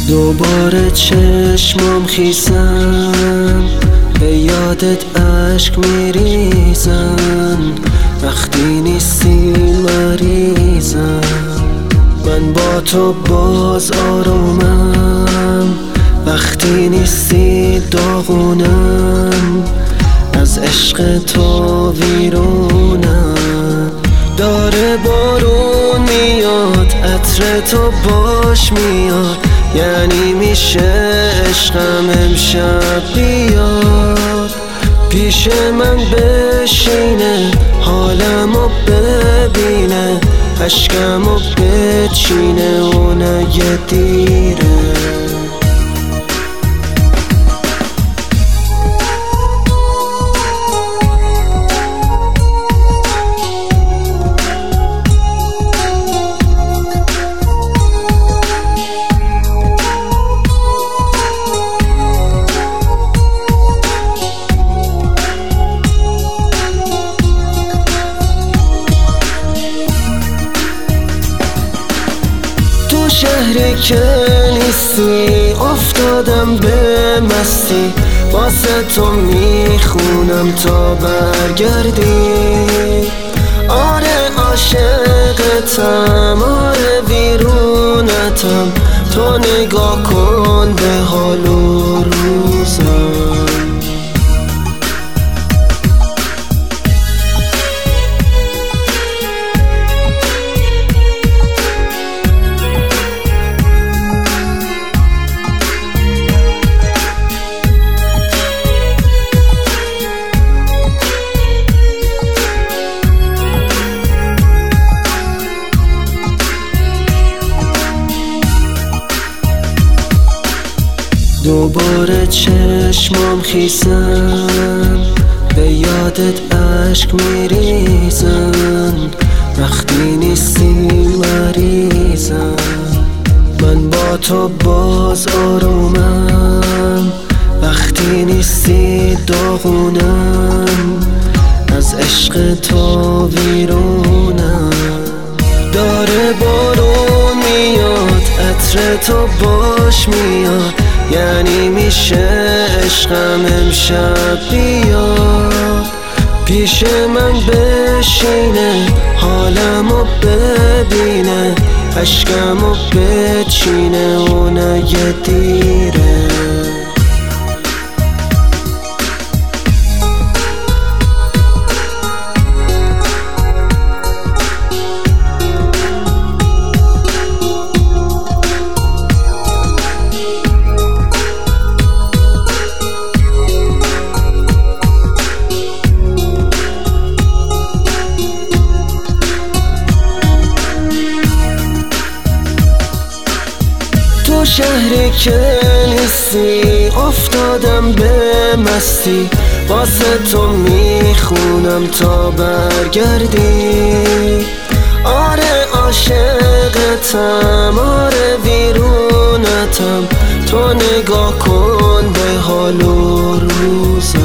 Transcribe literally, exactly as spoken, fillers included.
دوباره چشمام خیسن، به یادت عشق میریزن، وقتی نیستی مریضم. من با تو باز آرومم، وقتی نیستی داغونم، از عشق تو ویرونم. داره بارون میاد، عطر تو باش میاد، یعنی میشه عشقم امشب بیاد. پیش من بشینه، حالمو ببینه، اشکمو بچینه و نگه دیره. شهری که نیستی، افتادم به مستی، واسه تو میخونم تا برگردی. آره عاشقتم، آره ویرونتم، تو نگاه کن به حال و روزم. دوباره چشمام خیسن، به یادت عشق میریزن، وقتی نیستی مریضم. من با تو باز آرومم، وقتی نیستی داغونم، از عشق تو ویرونم. داره بارون میاد، عطر تو باش میاد، یعنی میشه عشقم امشب بیاد. پیش من بشینه، حالمو ببینه، اشکمو بچینه و نگه دیره. شهری که نیستی، افتادم به مستی، واسه تو میخونم تا برگردی. آره عاشقتم، آره ویرونتم، تو نگاه کن به حال و روزم.